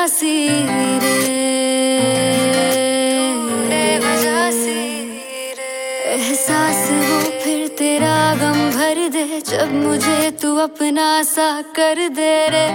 सी रे, बेवजह सी रे। एहसास हो फिर तेरा गम भर दे, जब मुझे तू अपना सा कर दे रे।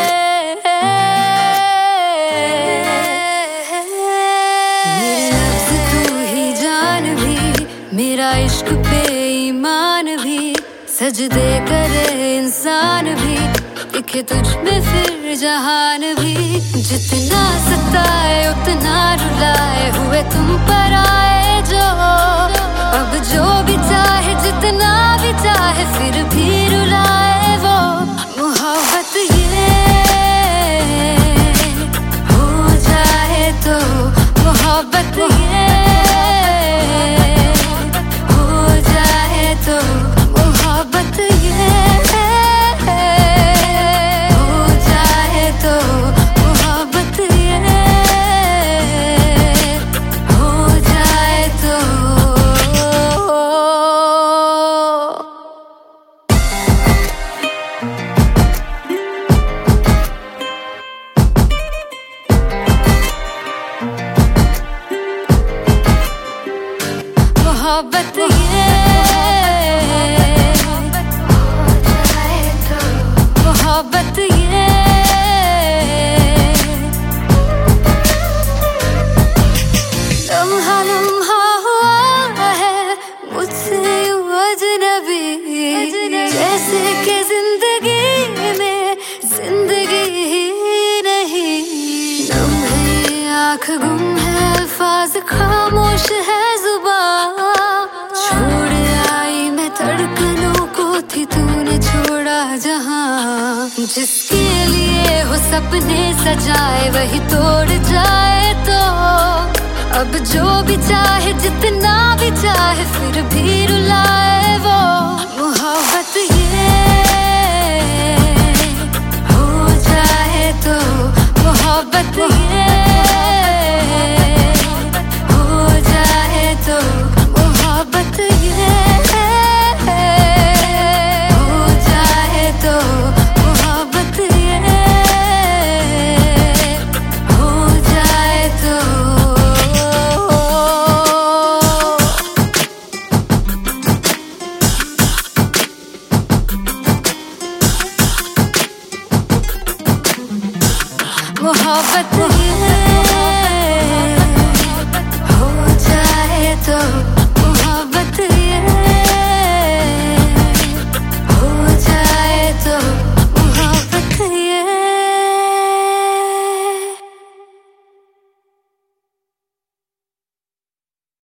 मेरे लफ्ज़ तू ही जान भी, मेरा इश्क पे ईमान भी, सजदे करे इंसान भी, दिखे तुझ में फिर जहान भी। जितना सताए उतना रुलाए, हुए तुम पर आए जो, अब जो भी चाहे जितना भी चाहे फिर भी रुलाए वो। मोहब्बत ये हो जाए तो, मोहब्बत ये हो जाए तो, मोहब्बत ये हो जाए तो, मोहब्बत ये हो जाए तो। मोहब्बत ये हो जाए तो, मोहब्बत ये लम्हा लम्हा हुआ है मुझसे यूं अजनबी, जैसे कि जिंदगी में जिंदगी ही नहीं। नम है आँख, गुम है अल्फाज, खामोश है जुबान। छोड़ आई मैं धड़कनों को, थी तूने छोड़ा जहां। जिसके लिए हो सपने सजाए वही तोड़ जाए तो, अब जो भी चाहे जितना भी चाहे फिर भी रुलाए वो। मोहब्बत ये हो जाए तो, मोहब्बत ये